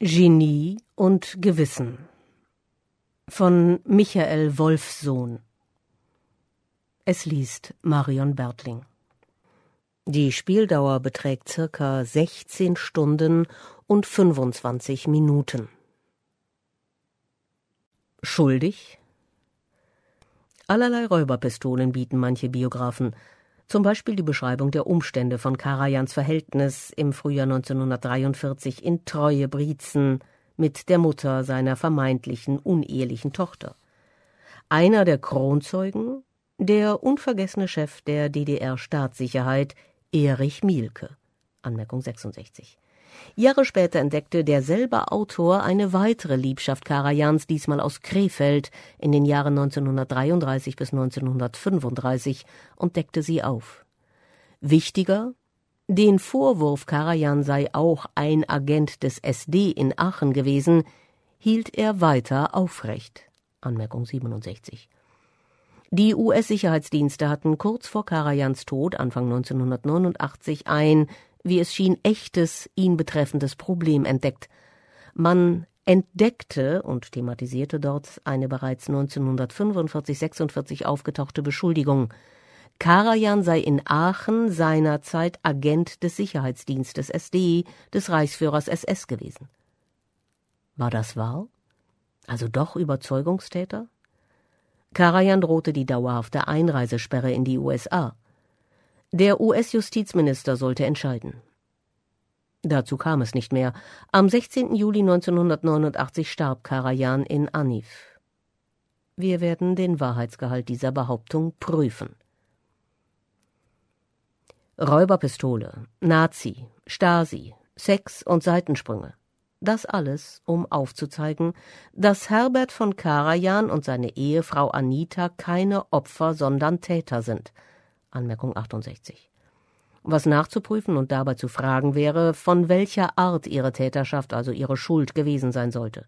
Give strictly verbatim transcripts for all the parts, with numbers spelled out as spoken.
Genie und Gewissen von Michael Wolffsohn. Es liest Marion Bertling. Die Spieldauer beträgt circa sechzehn Stunden und fünfundzwanzig Minuten. Schuldig? Allerlei Räuberpistolen bieten manche Biografen, zum Beispiel die Beschreibung der Umstände von Karajans Verhältnis im Frühjahr neunzehnhundertdreiundvierzig in Treuebrietzen mit der Mutter seiner vermeintlichen unehelichen Tochter. Einer der Kronzeugen, der unvergessene Chef der D D R-Staatssicherheit, Erich Mielke. Anmerkung sechsundsechzig. Jahre später entdeckte derselbe Autor eine weitere Liebschaft Karajans, diesmal aus Krefeld, in den Jahren neunzehnhundertdreiunddreißig bis neunzehnhundertfünfunddreißig, und deckte sie auf. Wichtiger: Den Vorwurf, Karajan sei auch ein Agent des S D in Aachen gewesen, hielt er weiter aufrecht. Anmerkung siebenundsechzig. Die U S-Sicherheitsdienste hatten kurz vor Karajans Tod, Anfang neunzehnhundertneunundachtzig, ein, wie es schien, echtes, ihn betreffendes Problem entdeckt. Man entdeckte und thematisierte dort eine bereits neunzehnhundertfünfundvierzig sechsundvierzig aufgetauchte Beschuldigung. Karajan sei in Aachen seinerzeit Agent des Sicherheitsdienstes S D des Reichsführers S S gewesen. War das wahr? Also doch Überzeugungstäter? Karajan drohte die dauerhafte Einreisesperre in die U S A. Der U S-Justizminister sollte entscheiden. Dazu kam es nicht mehr. Am sechzehnten Juli neunzehnhundertneunundachtzig starb Karajan in Anif. Wir werden den Wahrheitsgehalt dieser Behauptung prüfen. Räuberpistole, Nazi, Stasi, Sex und Seitensprünge. Das alles, um aufzuzeigen, dass Herbert von Karajan und seine Ehefrau Anita keine Opfer, sondern Täter sind. Anmerkung achtundsechzig. Was nachzuprüfen und dabei zu fragen wäre, von welcher Art ihre Täterschaft, also ihre Schuld, gewesen sein sollte.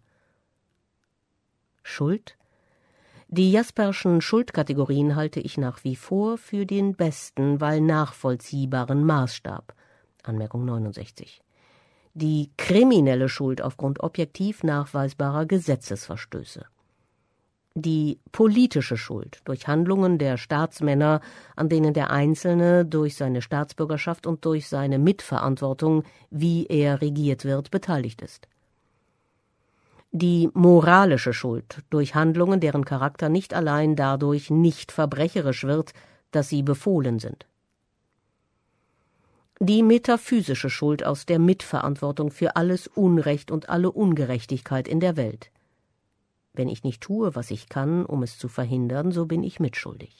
Schuld? Die Jasperschen Schuldkategorien halte ich nach wie vor für den besten, weil nachvollziehbaren Maßstab. Anmerkung neunundsechzig. Die kriminelle Schuld aufgrund objektiv nachweisbarer Gesetzesverstöße. Die politische Schuld durch Handlungen der Staatsmänner, an denen der Einzelne durch seine Staatsbürgerschaft und durch seine Mitverantwortung, wie er regiert wird, beteiligt ist. Die moralische Schuld durch Handlungen, deren Charakter nicht allein dadurch nicht verbrecherisch wird, dass sie befohlen sind. Die metaphysische Schuld aus der Mitverantwortung für alles Unrecht und alle Ungerechtigkeit in der Welt. Wenn ich nicht tue, was ich kann, um es zu verhindern, so bin ich mitschuldig.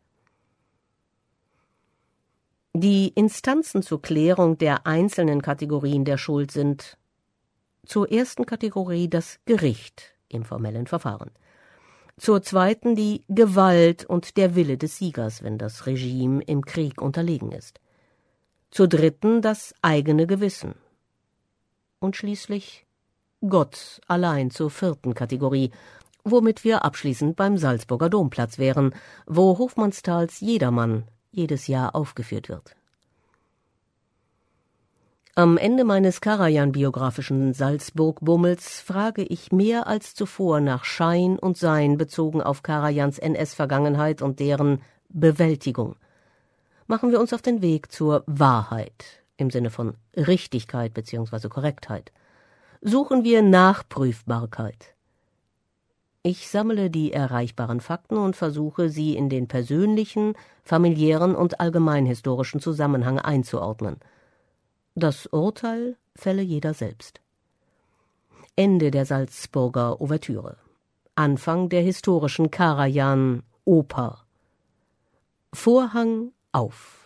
Die Instanzen zur Klärung der einzelnen Kategorien der Schuld sind: zur ersten Kategorie das Gericht im formellen Verfahren, zur zweiten die Gewalt und der Wille des Siegers, wenn das Regime im Krieg unterlegen ist, zur dritten das eigene Gewissen und schließlich Gott allein zur vierten Kategorie, womit wir abschließend beim Salzburger Domplatz wären, wo Hofmannsthals Jedermann jedes Jahr aufgeführt wird. Am Ende meines Karajan-biografischen Salzburg-Bummels frage ich mehr als zuvor nach Schein und Sein bezogen auf Karajans N S-Vergangenheit und deren Bewältigung. Machen wir uns auf den Weg zur Wahrheit im Sinne von Richtigkeit bzw. Korrektheit. Suchen wir Nachprüfbarkeit. Ich sammle die erreichbaren Fakten und versuche, sie in den persönlichen, familiären und allgemeinhistorischen Zusammenhang einzuordnen. Das Urteil fälle jeder selbst. Ende der Salzburger Ouvertüre. Anfang der historischen Karajan-Oper. Vorhang auf.